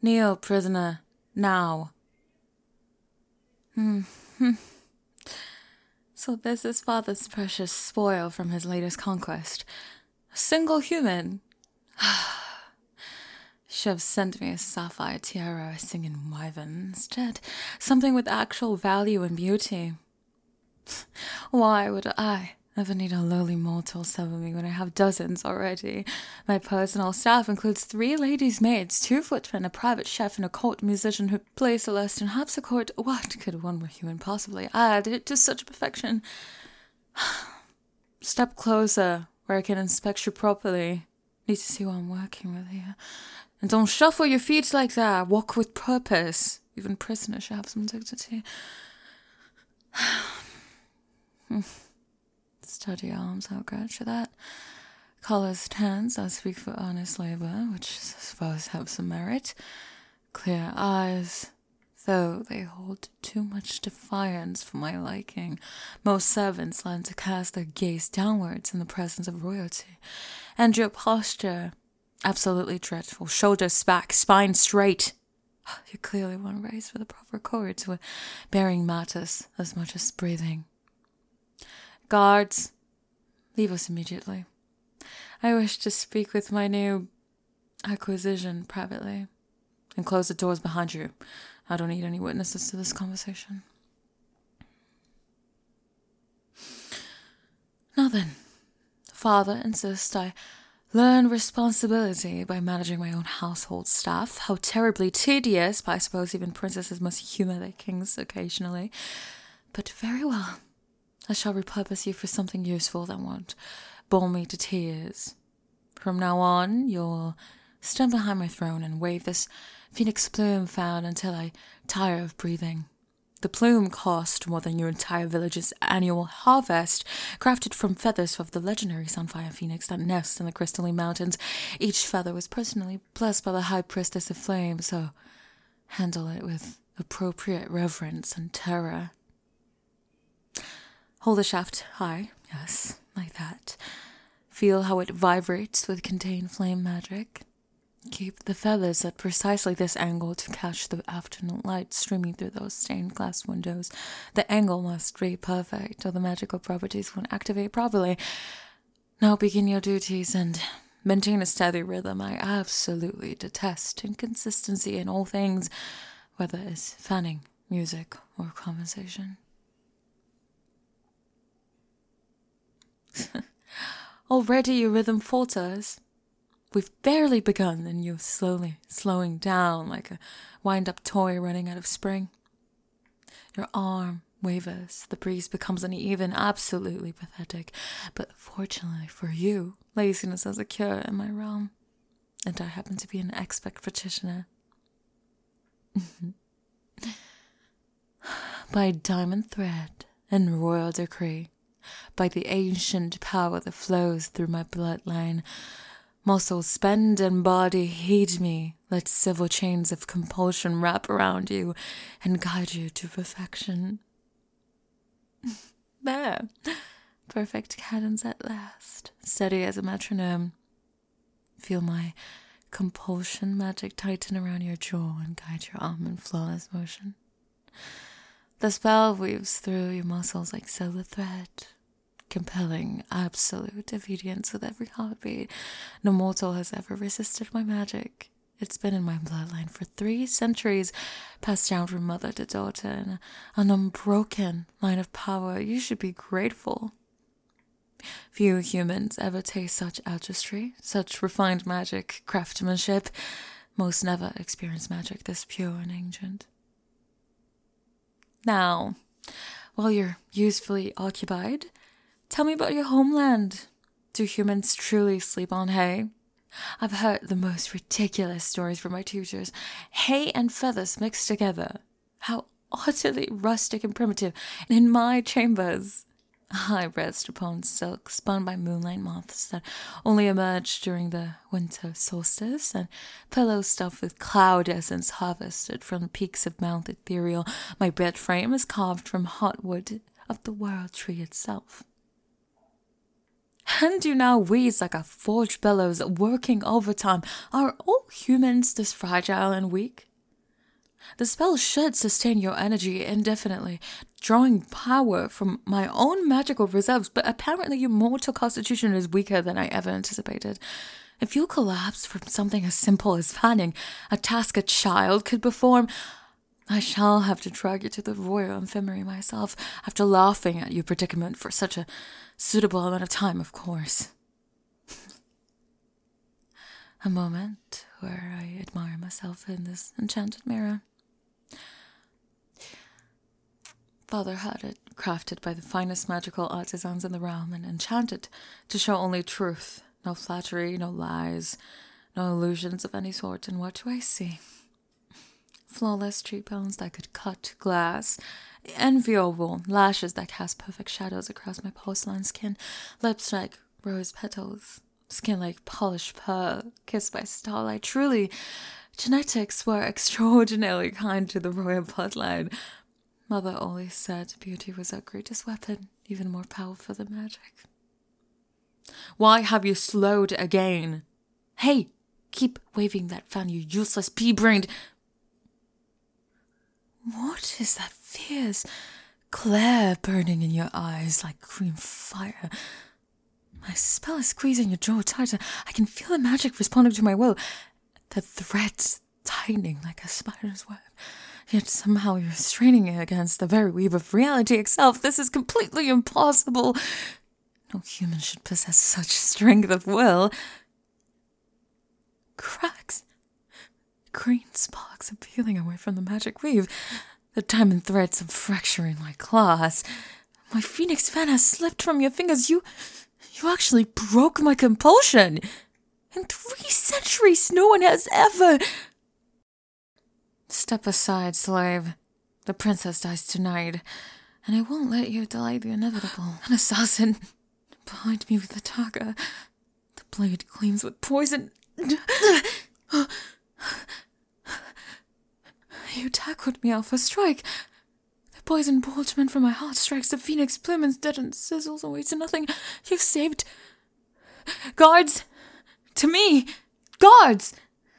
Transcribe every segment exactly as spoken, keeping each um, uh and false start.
Kneel, prisoner, now. Hmm. hmm. So this is father's precious spoil from his latest conquest. A single human. Should have sent me a sapphire tiara, a singing wyvern. Instead, something with actual value and beauty. Why would I ever need a lowly mortal serve me when I have dozens already? My personal staff includes three ladies' maids, two footmen, a private chef, and a court musician who plays Celeste and harpsichord. What could one more human possibly add it to such perfection? Step closer, where I can inspect you properly. Need to see what I'm working with here. And don't shuffle your feet like that. Walk with purpose. Even prisoners should have some dignity. Sturdy arms, I'll grant you that. Calloused hands, I speak for honest labor, which I suppose have some merit. Clear eyes, though they hold too much defiance for my liking. Most servants learn to cast their gaze downwards in the presence of royalty. And your posture, absolutely dreadful. Shoulders back, spine straight. You're clearly one raised with the proper chords, where bearing matters as much as breathing. Guards, leave us immediately. I wish to speak with my new acquisition privately. And close the doors behind you. I don't need any witnesses to this conversation. Now then, father insists I learn responsibility by managing my own household staff. How terribly tedious, but I suppose even princesses must humour their kings occasionally. But very well. I shall repurpose you for something useful that won't bore me to tears. From now on, you'll stand behind my throne and wave this phoenix plume found until I tire of breathing. The plume cost more than your entire village's annual harvest, crafted from feathers of the legendary Sunfire Phoenix that nests in the crystalline mountains. Each feather was personally blessed by the High Priestess of Flame, so handle it with appropriate reverence and terror. Hold the shaft high, yes, like that. Feel how it vibrates with contained flame magic. Keep the feathers at precisely this angle to catch the afternoon light streaming through those stained glass windows. The angle must be perfect, or the magical properties won't activate properly. Now begin your duties and maintain a steady rhythm. I absolutely detest inconsistency in all things, whether it's fanning, music, or conversation. Already your rhythm falters. We've barely begun, and you're slowly slowing down like a wind-up toy running out of spring. Your arm wavers, the breeze becomes uneven, absolutely pathetic. But fortunately for you, laziness has a cure in my realm, and I happen to be an expert practitioner. By diamond thread and royal decree, by the ancient power that flows through my bloodline, muscles spend and body heed me. Let civil chains of compulsion wrap around you and guide you to perfection. There. Perfect cadence at last. Steady as a metronome. Feel my compulsion magic tighten around your jaw and guide your arm in flawless motion. The spell weaves through your muscles like silver thread, compelling absolute obedience with every heartbeat. No mortal has ever resisted my magic. It's been in my bloodline for three centuries, passed down from mother to daughter, in an unbroken line of power. You should be grateful. Few humans ever taste such artistry, such refined magic, craftsmanship. Most never experience magic this pure and ancient. Now, while you're usefully occupied, tell me about your homeland. Do humans truly sleep on hay? I've heard the most ridiculous stories from my tutors. Hay and feathers mixed together. How utterly rustic and primitive. And in my chambers, I rest upon silk spun by moonlight moths that only emerge during the winter solstice, and pillows stuffed with cloud essence harvested from the peaks of Mount Ethereal. My bed frame is carved from hot wood of the world tree itself. And you now wheeze like a forged bellows, working overtime. Are all humans this fragile and weak? The spell should sustain your energy indefinitely, drawing power from my own magical reserves, but apparently your mortal constitution is weaker than I ever anticipated. If you collapse from something as simple as fanning, a task a child could perform, I shall have to drag you to the Royal Infirmary myself, after laughing at your predicament for such a suitable amount of time, of course. A moment where I admire myself in this enchanted mirror. Father had it crafted by the finest magical artisans in the realm and enchanted to show only truth, no flattery, no lies, no illusions of any sort. And what do I see? Flawless cheekbones that could cut glass, enviable lashes that cast perfect shadows across my porcelain skin, lips like rose petals, skin like polished pearl, kissed by starlight. Truly, genetics were extraordinarily kind to the royal bloodline. Mother always said beauty was our greatest weapon, even more powerful than magic. Why have you slowed again? Hey, keep waving that fan, you useless pea-brained... What is that fierce glare burning in your eyes like green fire? My spell is squeezing your jaw tighter. I can feel the magic responding to my will. The threads tightening like a spider's web. Yet somehow you're straining it against the very weave of reality itself. This is completely impossible. No human should possess such strength of will. Cracks. Green sparks are peeling away from the magic weave. The diamond threads are fracturing my claws. My phoenix fan has slipped from your fingers. You, you actually broke my compulsion. In three centuries, no one has ever... Step aside, slave. The princess dies tonight, and I won't let you delay the inevitable. An assassin behind me with a dagger. The blade gleams with poison. You tackled me off a strike. The poison bolt meant from my heart strikes the phoenix plume and deadens, sizzles away to nothing. You saved... Guards! To me! Guards!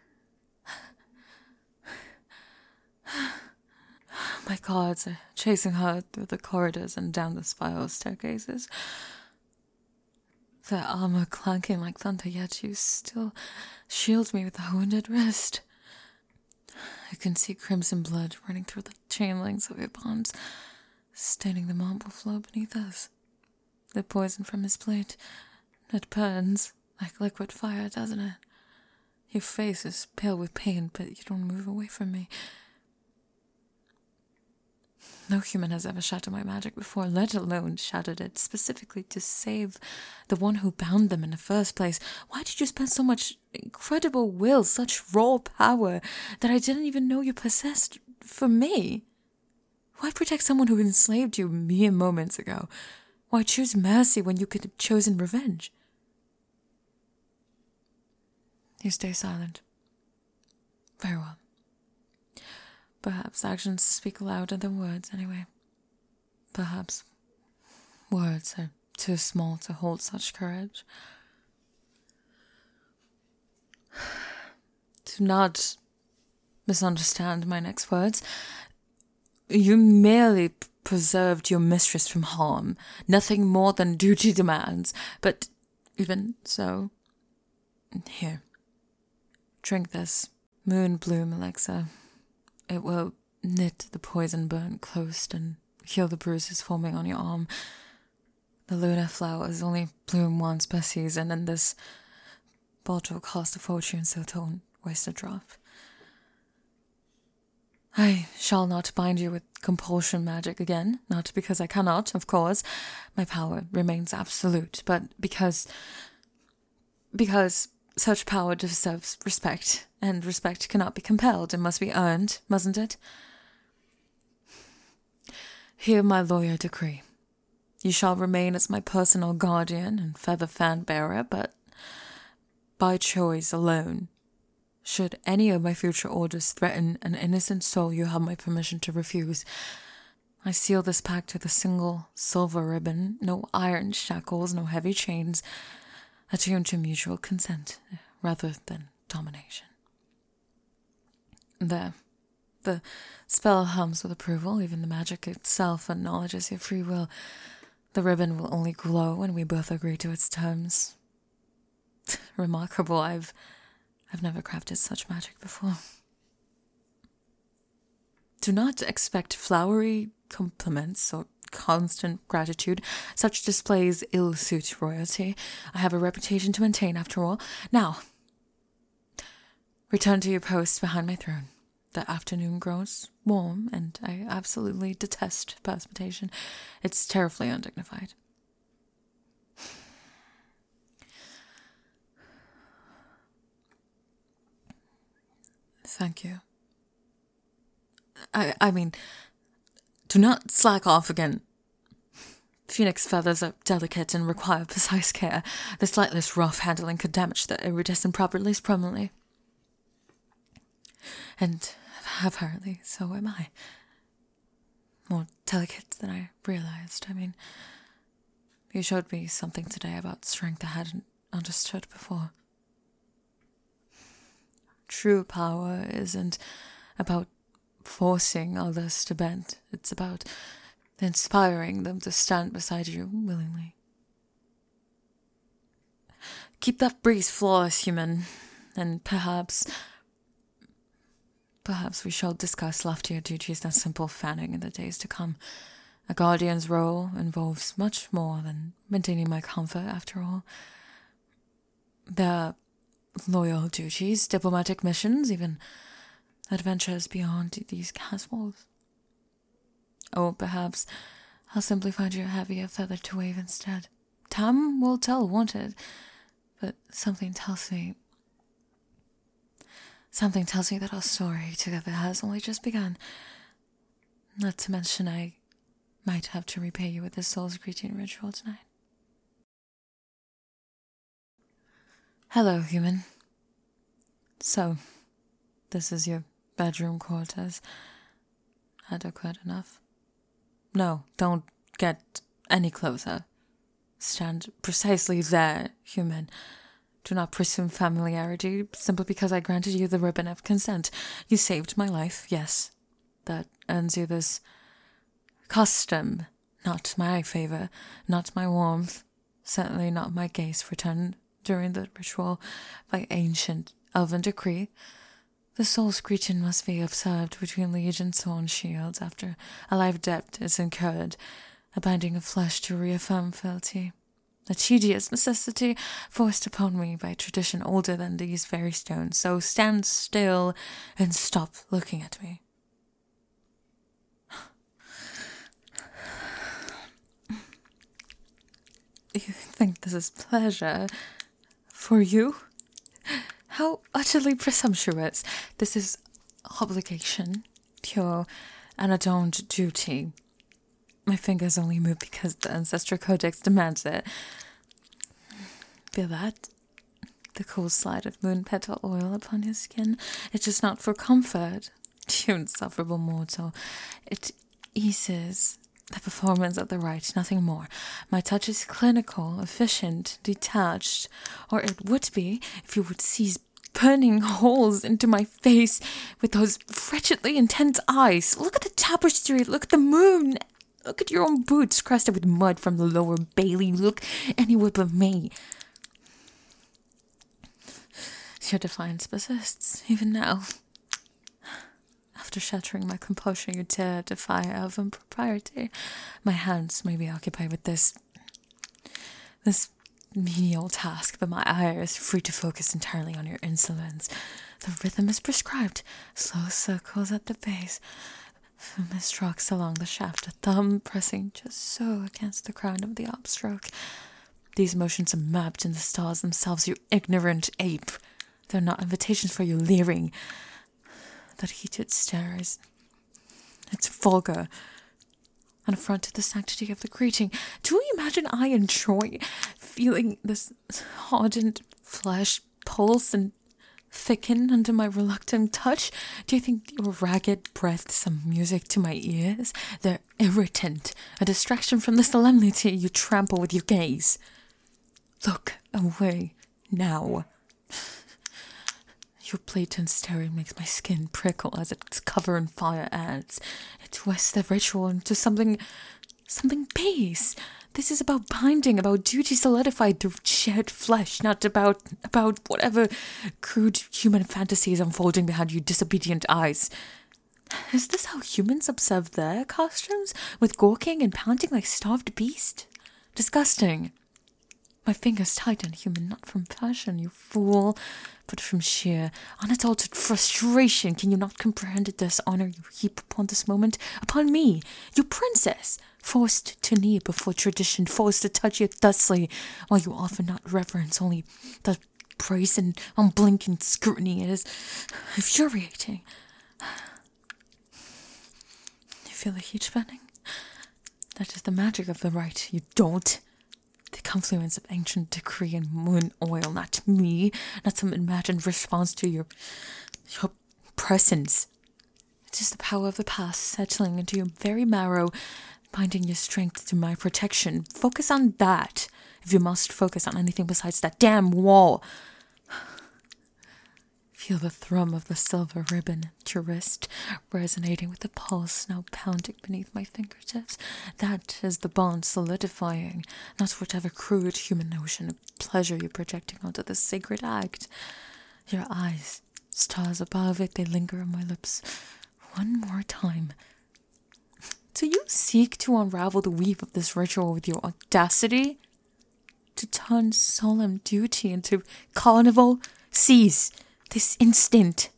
My guards are chasing her through the corridors and down the spiral staircases. Their armor clanking like thunder, yet you still shield me with a wounded wrist. I can see crimson blood running through the chain links of your bonds, staining the marble floor beneath us. The poison from his blade, it burns like liquid fire, doesn't it? Your face is pale with pain, but you don't move away from me. No human has ever shattered my magic before, let alone shattered it specifically to save the one who bound them in the first place. Why did you spend so much incredible will, such raw power, that I didn't even know you possessed for me? Why protect someone who enslaved you mere moments ago? Why choose mercy when you could have chosen revenge? You stay silent. Very well. Perhaps actions speak louder than words anyway. Perhaps words are too small to hold such courage. Do not misunderstand my next words. You merely preserved your mistress from harm, nothing more than duty demands. But even so, here, drink this moon bloom elixir. It will knit the poison burn close and heal the bruises forming on your arm. The lunar flowers only bloom once per season, and this bottle cost a fortune, so don't waste a drop. I shall not bind you with compulsion magic again, not because I cannot, of course. My power remains absolute, but because... because... such power deserves respect, and respect cannot be compelled. It must be earned, mustn't it? Hear my lawyer decree. You shall remain as my personal guardian and feather fan bearer, but by choice alone. Should any of my future orders threaten an innocent soul, you have my permission to refuse. I seal this pact with a single silver ribbon, no iron shackles, no heavy chains, attuned to mutual consent rather than domination. There, the spell hums with approval, even the magic itself acknowledges your free will. The ribbon will only glow when we both agree to its terms. Remarkable, I've I've never crafted such magic before. Do not expect flowery compliments or constant gratitude. Such displays ill-suit royalty. I have a reputation to maintain, after all. Now, return to your post behind my throne. The afternoon grows warm, and I absolutely detest precipitation. It's terribly undignified. Thank you. I, I mean, do not slack off again. Phoenix feathers are delicate and require precise care. The slightest rough handling could damage the iridescent properties permanently. And apparently, so am I. More delicate than I realized. I mean, you showed me something today about strength I hadn't understood before. True power isn't about forcing others to bend. It's about inspiring them to stand beside you willingly. Keep that breeze flawless, human, and perhaps, perhaps we shall discuss loftier duties than simple fanning in the days to come. A guardian's role involves much more than maintaining my comfort, after all. There are loyal duties, diplomatic missions, even adventures beyond these castles. Or perhaps I'll simply find you a heavier feather to wave instead. Time will tell, won't it? But something tells me... Something tells me that our story together has only just begun. Not to mention I might have to repay you with this soul's greeting ritual tonight. Hello, human. So, this is your bedroom quarters. Adequate enough? No, don't get any closer. Stand precisely there, human. Do not presume familiarity simply because I granted you the ribbon of consent. You saved my life, yes. That earns you this custom. Not my favor, not my warmth, certainly not my gaze returned during the ritual by ancient elven decree. The soul's greeting must be observed between liege and sworn shields after a life debt is incurred, a binding of flesh to reaffirm fealty. A tedious necessity forced upon me by tradition older than these very stones, so stand still and stop looking at me. You think this is pleasure for you? How utterly presumptuous. This is obligation, pure, unadorned duty. My fingers only move because the Ancestral Codex demands it. Feel that? The cool slide of moon petal oil upon your skin. It's just not for comfort, you insufferable mortal. It eases the performance of the rite, nothing more. My touch is clinical, efficient, detached, or it would be if you would seize burning holes into my face with those wretchedly intense eyes. Look at the tapestry, look at the moon, look at your own boots crusted with mud from the lower Bailey. Look anywhere but me. Your defiance persists, even now. After shattering my composure, you dare defy elven propriety. My hands may be occupied with this... this menial task, but my eye is free to focus entirely on your insolence. The rhythm is prescribed. Slow circles at the base. Firm strokes along the shaft, a thumb pressing just so against the crown of the upstroke. These motions are mapped in the stars themselves, you ignorant ape. They're not invitations for your leering. That heated stare is... it's vulgar. An affront to the sanctity of the greeting. Do you imagine I enjoy feeling this hardened flesh pulse and thicken under my reluctant touch? Do you think your ragged breaths of music to my ears? They're irritant, a distraction from the solemnity you trample with your gaze. Look away now. Your blatant staring makes my skin prickle as its cover in fire adds. It twists the ritual into something, something base. This is about binding, about duty solidified through shared flesh, not about, about whatever crude human fantasies unfolding behind your disobedient eyes. Is this how humans observe their costumes? With gawking and panting like starved beasts? Disgusting. My fingers tighten, human, not from passion, you fool, but from sheer, unadulterated frustration. Can you not comprehend the dishonor you heap upon this moment? Upon me, your princess, forced to kneel before tradition, forced to touch you thusly, while you offer not reverence, only the brazen, unblinking scrutiny. It is infuriating. You feel the heat burning? That is the magic of the rite. You don't. The confluence of ancient decree and moon oil, not me, not some imagined response to your, your presence. It is the power of the past settling into your very marrow, binding your strength to my protection. Focus on that, if you must focus on anything besides that damn wall. Feel the thrum of the silver ribbon at your wrist, resonating with the pulse now pounding beneath my fingertips. That is the bond solidifying, not whatever crude human notion of pleasure you're projecting onto this sacred act. Your eyes, stars above it, they linger on my lips. One more time. Do you seek to unravel the weave of this ritual with your audacity? To turn solemn duty into carnival? Cease! This instant.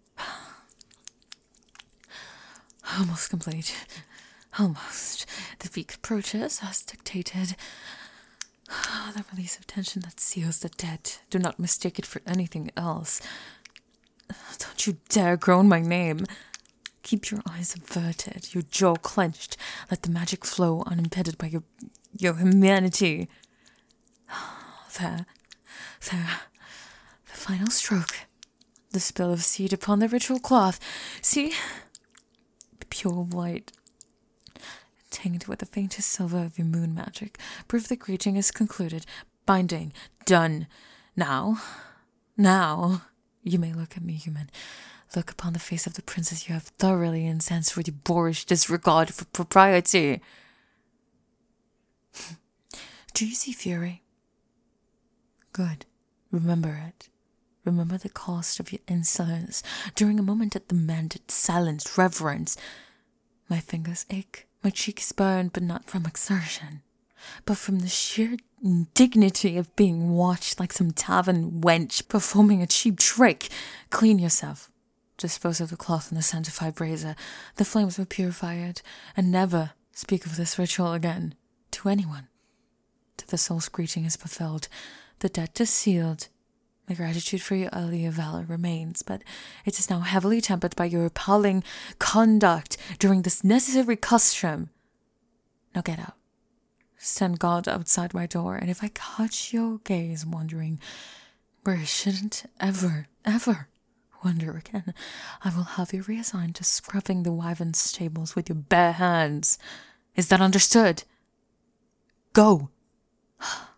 Almost complete. Almost. The peak approaches as dictated. The release of tension that seals the dead. Do not mistake it for anything else. Don't you dare groan my name. Keep your eyes averted, your jaw clenched. Let the magic flow unimpeded by your, your humanity. There. There. The final stroke. The spill of seed upon the ritual cloth. See? Pure white, tinged with the faintest silver of your moon magic. Proof the greeting is concluded. Binding. Done. Now. Now. You may look at me, human. Look upon the face of the princess you have thoroughly incensed with your boorish disregard for propriety. Do you see fury? Good. Remember it. Remember the cost of your insolence during a moment that demanded silence, reverence. My fingers ache, my cheeks burn, but not from exertion, but from the sheer indignity of being watched like some tavern wench performing a cheap trick. Clean yourself. Dispose of the cloth in the sanctified brazier. The flames will purify it, and never speak of this ritual again to anyone. Till the soul's greeting is fulfilled, the debt is sealed. My gratitude for your earlier valor remains, but it is now heavily tempered by your appalling conduct during this necessary custom. Now get out. Stand guard outside my door, and if I catch your gaze wandering where it shouldn't ever, ever wander again, I will have you reassigned to scrubbing the wyvern stables with your bare hands. Is that understood? Go!